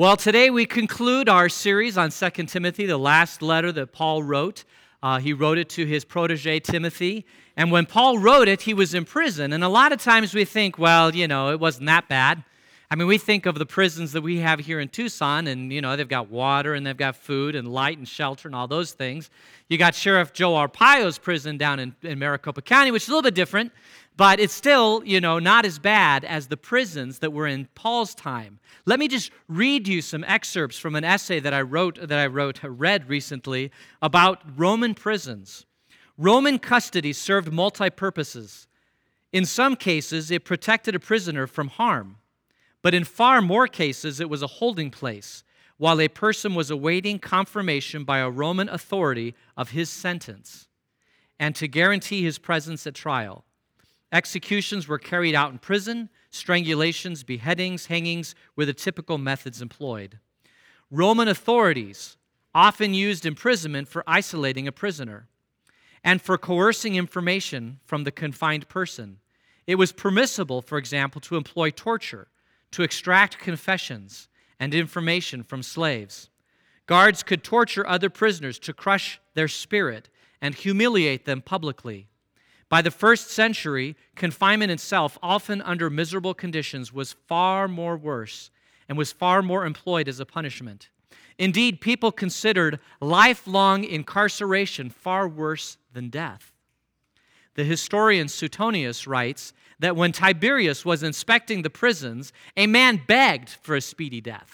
Well, today we conclude our series on 2 Timothy, the last letter that Paul wrote. He wrote it to his protege, Timothy. And when Paul wrote it, he was in prison. And a lot of times we think, well, it wasn't that bad. I mean, we think of the prisons that we have here in Tucson, and, they've got water, and they've got food, and light, and shelter, and all those things. You got Sheriff Joe Arpaio's prison down in Maricopa County, which is a little bit different, but it's still, not as bad as the prisons that were in Paul's time. Let me just read you some excerpts from an essay that I read recently about Roman prisons. Roman custody served multi-purposes. In some cases, it protected a prisoner from harm. But in far more cases, it was a holding place while a person was awaiting confirmation by a Roman authority of his sentence and to guarantee his presence at trial. Executions were carried out in prison. Strangulations, beheadings, hangings were the typical methods employed. Roman authorities often used imprisonment for isolating a prisoner and for coercing information from the confined person. It was permissible, for example, to employ torture to extract confessions and information from slaves. Guards could torture other prisoners to crush their spirit and humiliate them publicly. By the 1st century, confinement itself, often under miserable conditions, was far more worse and was far more employed as a punishment. Indeed, people considered lifelong incarceration far worse than death. The historian Suetonius writes that when Tiberius was inspecting the prisons, a man begged for a speedy death.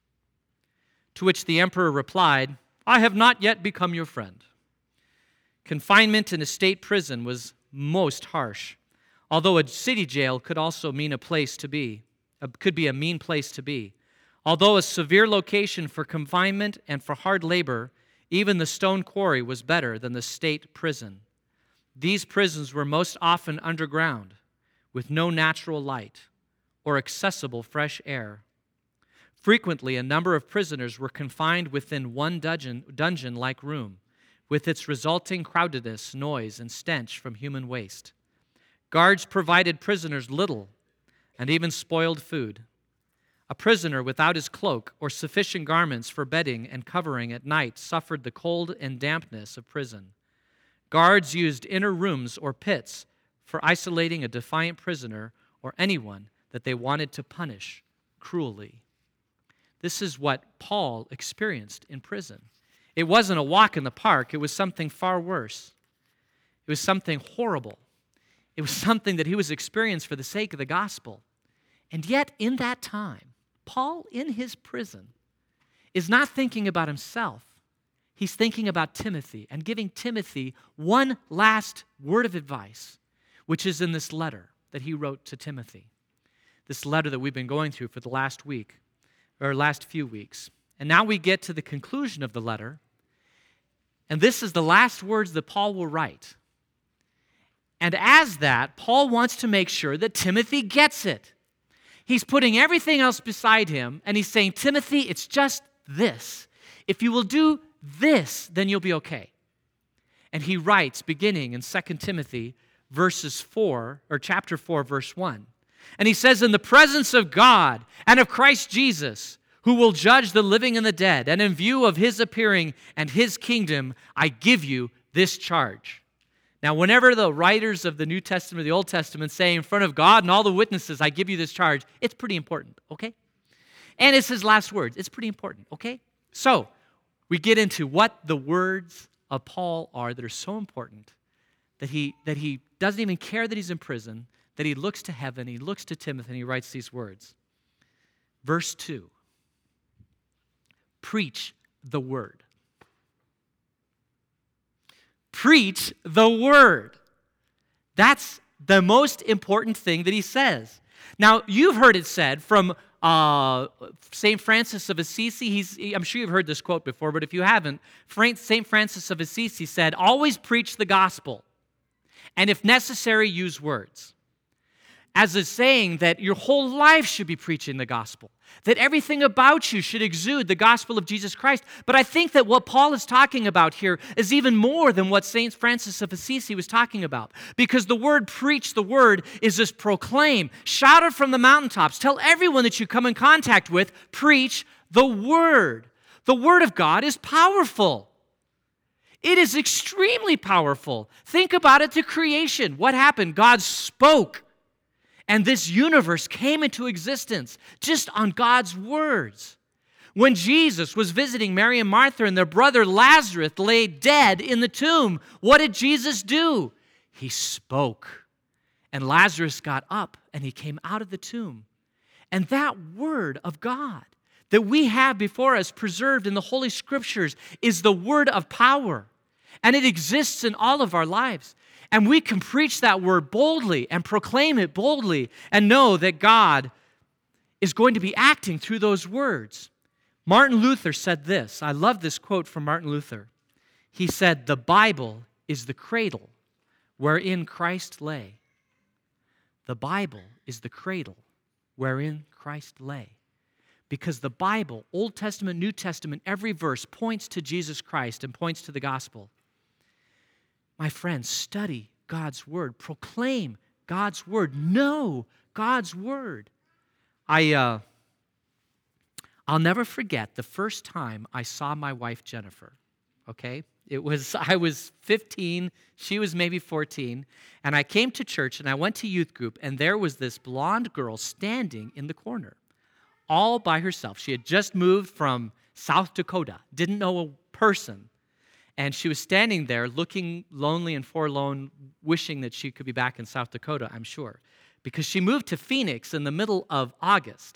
To which the emperor replied, "I have not yet become your friend." Confinement in a state prison was most harsh, although a city jail could also could be a mean place to be. Although a severe location for confinement and for hard labor, even the stone quarry was better than the state prison. These prisons were most often underground, with no natural light or accessible fresh air. Frequently, a number of prisoners were confined within one dungeon-like room, with its resulting crowdedness, noise, and stench from human waste. Guards provided prisoners little and even spoiled food. A prisoner without his cloak or sufficient garments for bedding and covering at night suffered the cold and dampness of prison. Guards used inner rooms or pits for isolating a defiant prisoner or anyone that they wanted to punish cruelly. This is what Paul experienced in prison. It wasn't a walk in the park. It was something far worse. It was something horrible. It was something that he was experiencing for the sake of the gospel. And yet, in that time, Paul, in his prison, is not thinking about himself. He's thinking about Timothy and giving Timothy one last word of advice, which is in this letter that he wrote to Timothy. This letter that we've been going through for the last few weeks. And now we get to the conclusion of the letter. And this is the last words that Paul will write. And as that, Paul wants to make sure that Timothy gets it. He's putting everything else beside him, and he's saying, Timothy, it's just this. If you will do this, then you'll be okay. And he writes, beginning in 2 Timothy chapter 4, verse 1. And he says, in the presence of God and of Christ Jesus, who will judge the living and the dead, and in view of his appearing and his kingdom, I give you this charge. Now, whenever the writers of the New Testament or the Old Testament say in front of God and all the witnesses, I give you this charge, it's pretty important, okay? And it's his last words. It's pretty important, okay? So, we get into what the words of Paul are that are so important that he doesn't even care that he's in prison, that he looks to heaven, he looks to Timothy, and he writes these words. Verse 2. Preach the word. Preach the word. That's the most important thing that he says. Now, you've heard it said from St. Francis of Assisi. I'm sure you've heard this quote before, but if you haven't, St. Francis of Assisi said, always preach the gospel, and if necessary, use words. As a saying that your whole life should be preaching the gospel, that everything about you should exude the gospel of Jesus Christ. But I think that what Paul is talking about here is even more than what St. Francis of Assisi was talking about. Because the word preach, the word is this proclaim, shout it from the mountaintops, tell everyone that you come in contact with, preach The Word of God is powerful. It is extremely powerful. Think about it, the creation. What happened? God spoke, and this universe came into existence just on God's words. When Jesus was visiting Mary and Martha and their brother Lazarus lay dead in the tomb, what did Jesus do? He spoke, and Lazarus got up, and he came out of the tomb. And that Word of God that we have before us preserved in the Holy Scriptures is the word of power. And it exists in all of our lives. And we can preach that word boldly and proclaim it boldly and know that God is going to be acting through those words. Martin Luther said this. I love this quote from Martin Luther. He said, "The Bible is the cradle wherein Christ lay." The Bible is the cradle wherein Christ lay. Because the Bible, Old Testament, New Testament, every verse points to Jesus Christ and points to the gospel. My friends, study God's Word. Proclaim God's Word. Know God's Word. I'll never forget the first time I saw my wife, Jennifer, okay? I was 15, she was maybe 14, and I came to church and I went to youth group, and there was this blonde girl standing in the corner, all by herself. She had just moved from South Dakota, didn't know a person, and she was standing there looking lonely and forlorn, wishing that she could be back in South Dakota, I'm sure, because she moved to Phoenix in the middle of August.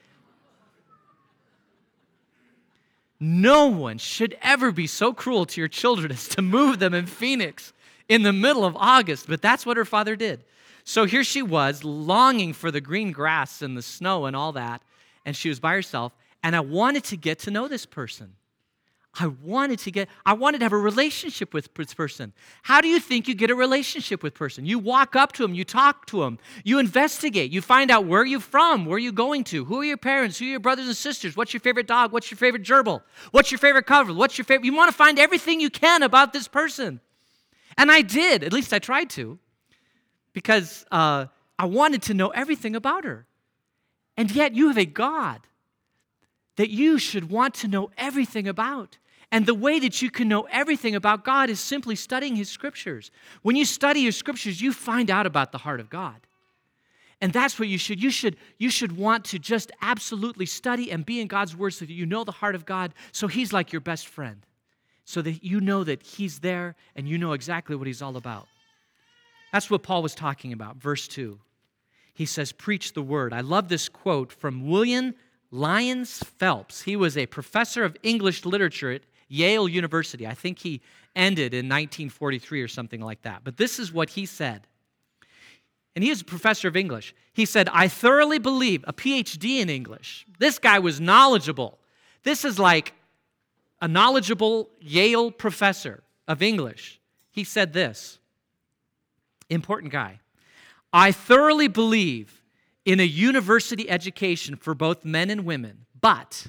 No one should ever be so cruel to your children as to move them in Phoenix in the middle of August, but that's what her father did. So here she was, longing for the green grass and the snow and all that, and she was by herself, and I wanted to get to know this person. I wanted to have a relationship with this person. How do you think you get a relationship with a person? You walk up to them, you talk to them, you investigate, you find out where you're from, where you're going to, who are your parents, who are your brothers and sisters, what's your favorite dog, what's your favorite gerbil, what's your favorite cover, you want to find everything you can about this person. And I did, at least I tried to, because I wanted to know everything about her. And yet you have a God that you should want to know everything about. And the way that you can know everything about God is simply studying His Scriptures. When you study His Scriptures, you find out about the heart of God. And that's what you should. You should want to just absolutely study and be in God's Word so that you know the heart of God, so He's like your best friend, so that you know that He's there and you know exactly what He's all about. That's what Paul was talking about. Verse 2. He says, preach the Word. I love this quote from William Lyons Phelps. He was a professor of English literature at Yale University. I think he ended in 1943 or something like that. But this is what he said. And he is a professor of English. He said, I thoroughly believe, a PhD in English. This guy was knowledgeable. This is like a knowledgeable Yale professor of English. He said this, important guy. I thoroughly believe in a university education for both men and women, but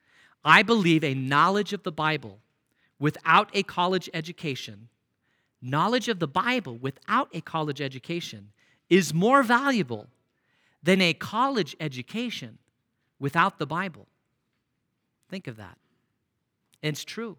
I believe a knowledge of the Bible without a college education, knowledge of the Bible without a college education is more valuable than a college education without the Bible. Think of that. And it's true.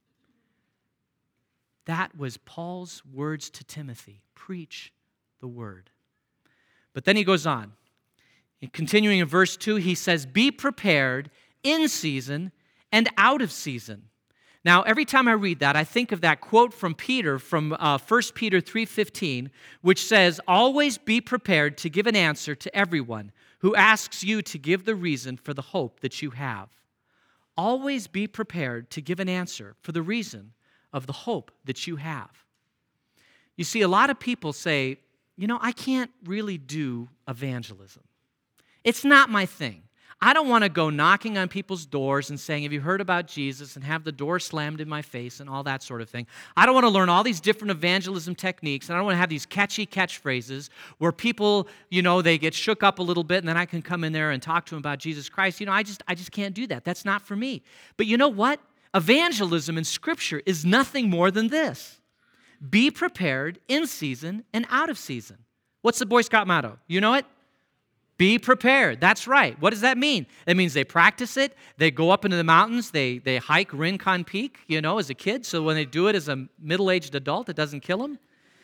That was Paul's words to Timothy. Preach the word. But then he goes on. Continuing in verse 2, he says, be prepared in season and out of season. Now, every time I read that, I think of that quote from Peter from 1 Peter 3:15, which says, always be prepared to give an answer to everyone who asks you to give the reason for the hope that you have. Always be prepared to give an answer for the reason of the hope that you have. You see, a lot of people say, I can't really do evangelism. It's not my thing. I don't want to go knocking on people's doors and saying, have you heard about Jesus, and have the door slammed in my face and all that sort of thing. I don't want to learn all these different evangelism techniques, and I don't want to have these catchy catchphrases where people, they get shook up a little bit, and then I can come in there and talk to them about Jesus Christ. I just can't do that. That's not for me. But you know what? Evangelism in Scripture is nothing more than this. Be prepared in season and out of season. What's the Boy Scout motto? You know it? Be prepared. That's right. What does that mean? It means they practice it. They go up into the mountains. They hike Rincon Peak, as a kid. So when they do it as a middle-aged adult, it doesn't kill them.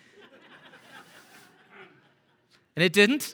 And it didn't.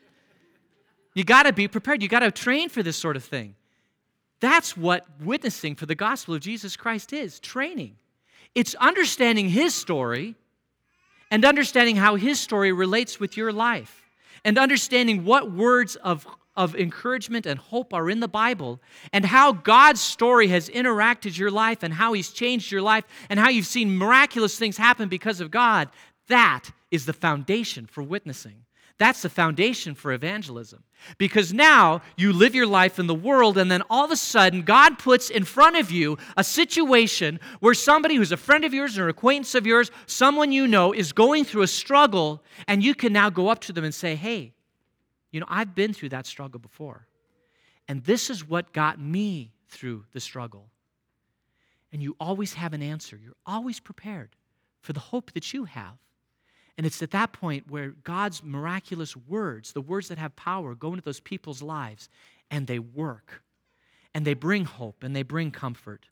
You got to be prepared. You got to train for this sort of thing. That's what witnessing for the gospel of Jesus Christ is, training. It's understanding His story and understanding how His story relates with your life. And understanding what words of encouragement and hope are in the Bible, and how God's story has interacted your life, and how He's changed your life, and how you've seen miraculous things happen because of God. That is the foundation for witnessing. That's the foundation for evangelism. Because now you live your life in the world, and then all of a sudden God puts in front of you a situation where somebody who's a friend of yours or an acquaintance of yours, someone you know, is going through a struggle, and you can now go up to them and say, hey, I've been through that struggle before, and this is what got me through the struggle. And you always have an answer. You're always prepared for the hope that you have. And it's at that point where God's miraculous words, the words that have power, go into those people's lives, and they work, and they bring hope, and they bring comfort.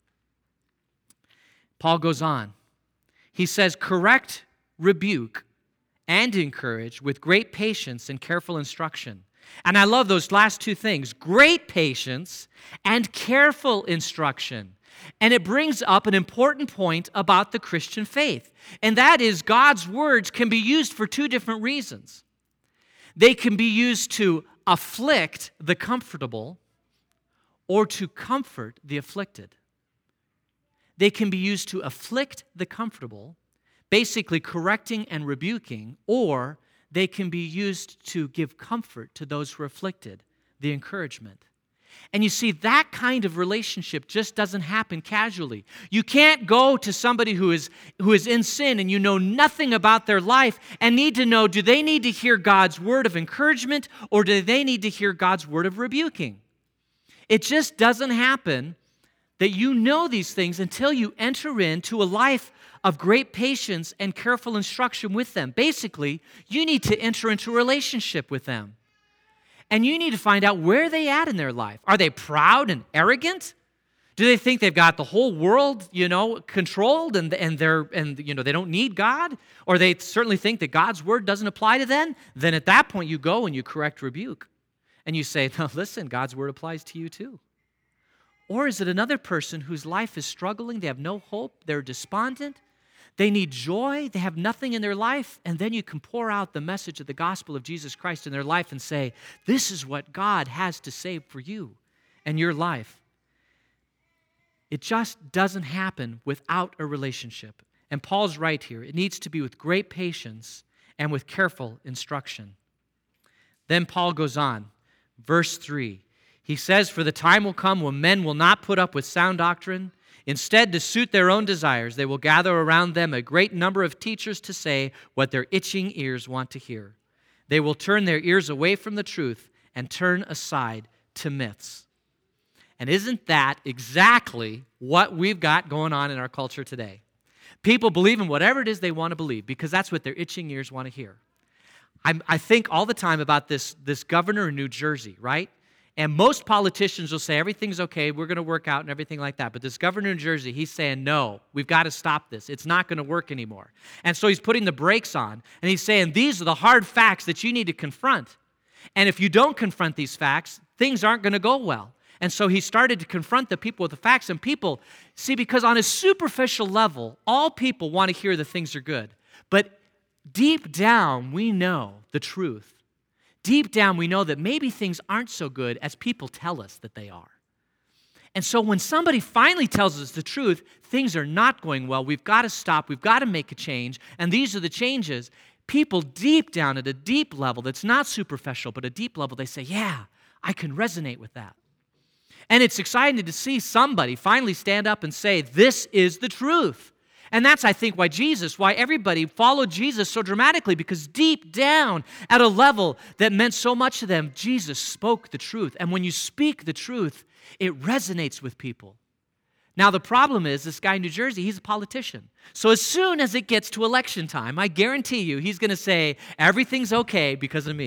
Paul goes on. He says, correct, rebuke, and encourage with great patience and careful instruction. And I love those last two things, great patience and careful instruction. And it brings up an important point about the Christian faith, and that is God's words can be used for two different reasons. They can be used to afflict the comfortable or to comfort the afflicted. They can be used to afflict the comfortable, basically correcting and rebuking, or they can be used to give comfort to those who are afflicted, the encouragement. And you see, that kind of relationship just doesn't happen casually. You can't go to somebody who is in sin and you know nothing about their life and need to know, do they need to hear God's word of encouragement or do they need to hear God's word of rebuking? It just doesn't happen that you know these things until you enter into a life of great patience and careful instruction with them. Basically, you need to enter into a relationship with them. And you need to find out where they at in their life. Are they proud and arrogant? Do they think they've got the whole world, controlled and they don't need God? Or they certainly think that God's word doesn't apply to them? Then at that point you go and you correct, rebuke. And you say, no, listen, God's word applies to you too. Or is it another person whose life is struggling, they have no hope, they're despondent, they need joy, they have nothing in their life, and then you can pour out the message of the gospel of Jesus Christ in their life and say, this is what God has to say for you and your life. It just doesn't happen without a relationship. And Paul's right here. It needs to be with great patience and with careful instruction. Then Paul goes on, verse 3. He says, for the time will come when men will not put up with sound doctrine. Instead, to suit their own desires, they will gather around them a great number of teachers to say what their itching ears want to hear. They will turn their ears away from the truth and turn aside to myths. And isn't that exactly what we've got going on in our culture today? People believe in whatever it is they want to believe because that's what their itching ears want to hear. I think all the time about this governor in New Jersey, right? And most politicians will say, everything's okay, we're going to work out and everything like that. But this governor in New Jersey, he's saying, no, we've got to stop this. It's not going to work anymore. And so he's putting the brakes on, and he's saying, these are the hard facts that you need to confront. And if you don't confront these facts, things aren't going to go well. And so he started to confront the people with the facts. And people, see, because on a superficial level, all people want to hear that things are good. But deep down, we know the truth. Deep down, we know that maybe things aren't so good as people tell us that they are. And so when somebody finally tells us the truth, things are not going well, we've got to stop, we've got to make a change, and these are the changes. People deep down at a deep level that's not superficial, but a deep level, they say, yeah, I can resonate with that. And it's exciting to see somebody finally stand up and say, this is the truth. And that's, I think, why everybody followed Jesus so dramatically, because deep down at a level that meant so much to them, Jesus spoke the truth. And when you speak the truth, it resonates with people. Now, the problem is, this guy in New Jersey, he's a politician. So as soon as it gets to election time, I guarantee you, he's going to say, everything's okay because of me.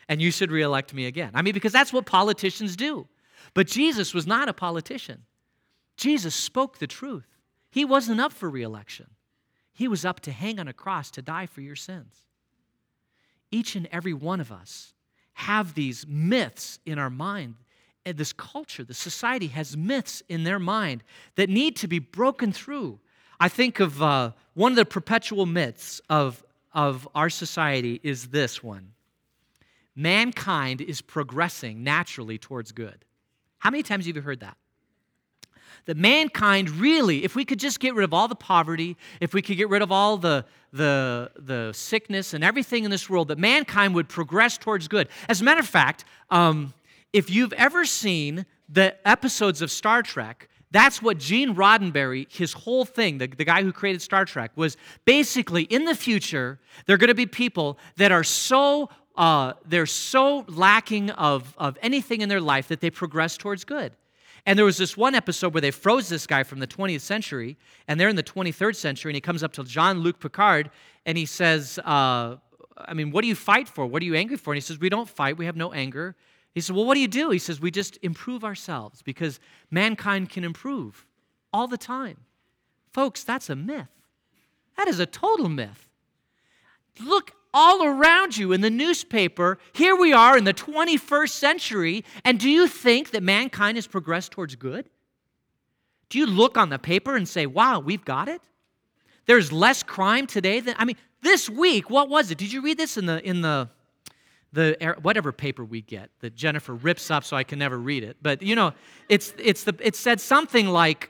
and you should reelect me again. I mean, because that's what politicians do. But Jesus was not a politician. Jesus spoke the truth. He wasn't up for reelection. He was up to hang on a cross to die for your sins. Each and every one of us have these myths in our mind. And this culture, the society has myths in their mind that need to be broken through. I think of one of the perpetual myths of our society is this one. Mankind is progressing naturally towards good. How many times have you heard that? That mankind really, if we could just get rid of all the poverty, if we could get rid of all the sickness and everything in this world, that mankind would progress towards good. As a matter of fact, if you've ever seen the episodes of Star Trek, that's what Gene Roddenberry, his whole thing, the guy who created Star Trek, was basically in the future, there are going to be people that are they're so lacking of anything in their life that they progress towards good. And there was this one episode where they froze this guy from the 20th century, and they're in the 23rd century, and he comes up to Jean-Luc Picard, and he says, what do you fight for? What are you angry for? And he says, we don't fight, we have no anger. He said, well, what do you do? He says, we just improve ourselves because mankind can improve all the time. Folks, that's a myth. That is a total myth. Look all around you in the newspaper. Here we are in the 21st century, and do you think that mankind has progressed towards good? Do you look on the paper and say, wow, we've got it? There's less crime today than, this week, what was it? Did you read this in the whatever paper we get that Jennifer rips up so I can never read it? But it said something like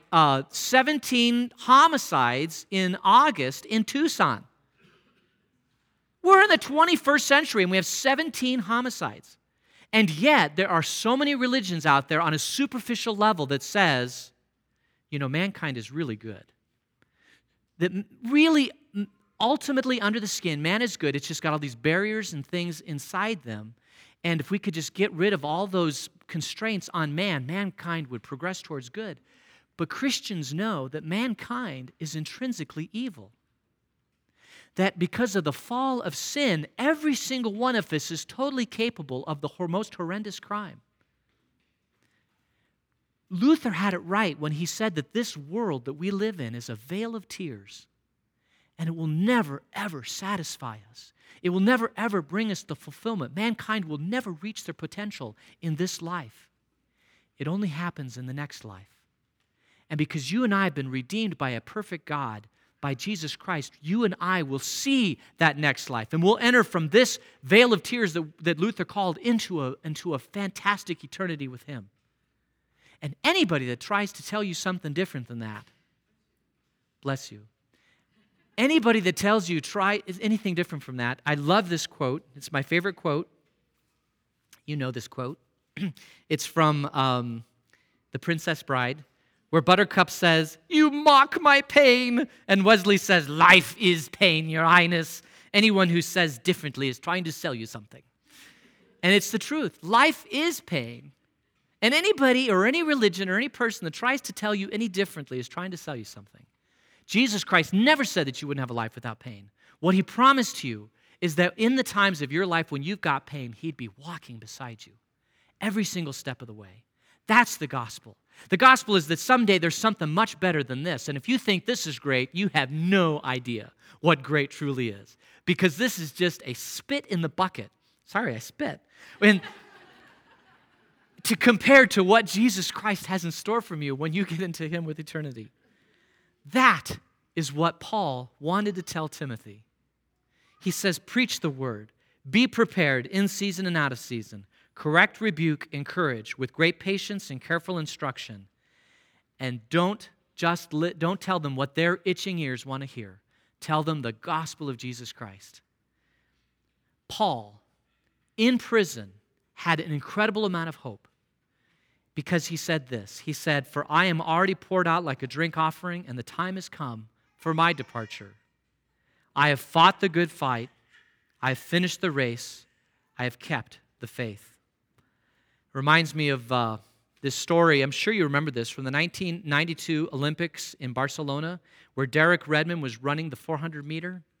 17 homicides in August in Tucson. We're in the 21st century and we have 17 homicides. And yet there are so many religions out there on a superficial level that says, mankind is really good. That really, ultimately under the skin, man is good. It's just got all these barriers and things inside them. And if we could just get rid of all those constraints on mankind would progress towards good. But Christians know that mankind is intrinsically evil. That because of the fall of sin, every single one of us is totally capable of the most horrendous crime. Luther had it right when he said that this world that we live in is a vale of tears, and it will never, ever satisfy us. It will never, ever bring us the fulfillment. Mankind will never reach their potential in this life. It only happens in the next life. And because you and I have been redeemed by a perfect God, by Jesus Christ, you and I will see that next life. And we'll enter from this vale of tears that Luther called into a fantastic eternity with Him. And anybody that tries to tell you something different than that, bless you. Anybody that tells you try anything different from that, I love this quote. It's my favorite quote. You know this quote. It's from The Princess Bride, where Buttercup says, "You mock my pain." And Wesley says, "Life is pain, Your Highness. Anyone who says differently is trying to sell you something." And it's the truth. Life is pain. And anybody or any religion or any person that tries to tell you any differently is trying to sell you something. Jesus Christ never said that you wouldn't have a life without pain. What He promised you is that in the times of your life when you've got pain, He'd be walking beside you every single step of the way. That's the gospel. The gospel is that someday there's something much better than this. And if you think this is great, you have no idea what great truly is. Because this is just a spit in the bucket. Sorry, I spit. To compare to what Jesus Christ has in store for you when you get into Him with eternity. That is what Paul wanted to tell Timothy. He says, preach the word. Be prepared in season and out of season. Correct, rebuke, encourage with great patience and careful instruction. And don't tell them what their itching ears want to hear. Tell them the gospel of Jesus Christ. Paul, in prison, had an incredible amount of hope because he said this. He said, "For I am already poured out like a drink offering, and the time has come for my departure. I have fought the good fight. I have finished the race. I have kept the faith." Reminds me of this story. I'm sure you remember this from the 1992 Olympics in Barcelona, where Derek Redmond was running the 400 meter.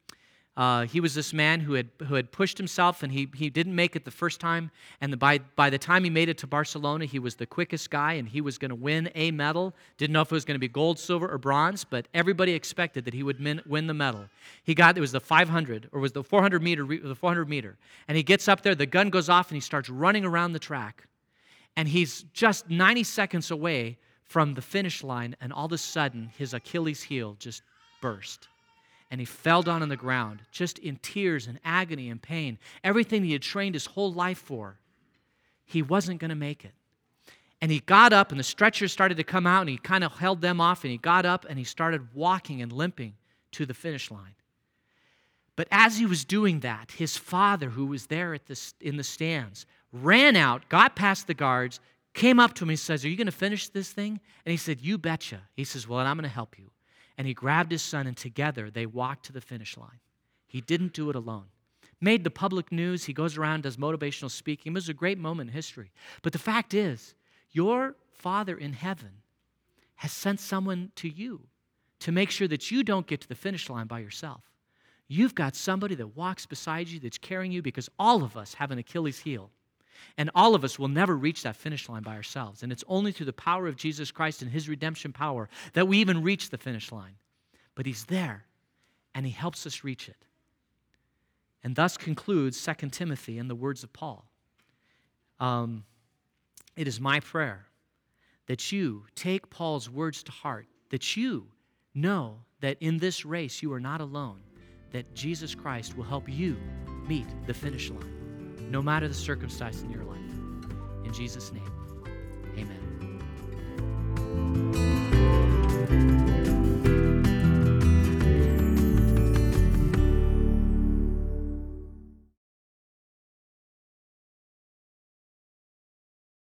He was this man who had pushed himself, and he didn't make it the first time. And by the time he made it to Barcelona, he was the quickest guy, and he was going to win a medal. Didn't know if it was going to be gold, silver, or bronze, but everybody expected that he would win the medal. It was the 500, or was the 400 meter. And he gets up there, the gun goes off, and he starts running around the track. And he's just 90 seconds away from the finish line, and all of a sudden, his Achilles heel just burst. And he fell down on the ground, just in tears and agony and pain. Everything he had trained his whole life for, he wasn't going to make it. And he got up, and the stretchers started to come out, and he kind of held them off, and he got up, and he started walking and limping to the finish line. But as he was doing that, his father, who was there in the stands, ran out, got past the guards, came up to him and says, "Are you going to finish this thing?" And he said, "You betcha." He says, "Well, I'm going to help you." And he grabbed his son, and together they walked to the finish line. He didn't do it alone. Made the public news. He goes around, does motivational speaking. It was a great moment in history. But the fact is, your Father in heaven has sent someone to you to make sure that you don't get to the finish line by yourself. You've got somebody that walks beside you, that's carrying you, because all of us have an Achilles heel. And all of us will never reach that finish line by ourselves. And it's only through the power of Jesus Christ and his redemption power that we even reach the finish line. But he's there, and he helps us reach it. And thus concludes 2 Timothy in the words of Paul. It is my prayer that you take Paul's words to heart, that you know that in this race you are not alone, that Jesus Christ will help you meet the finish line, no matter the circumstance in your life. In Jesus' name, amen.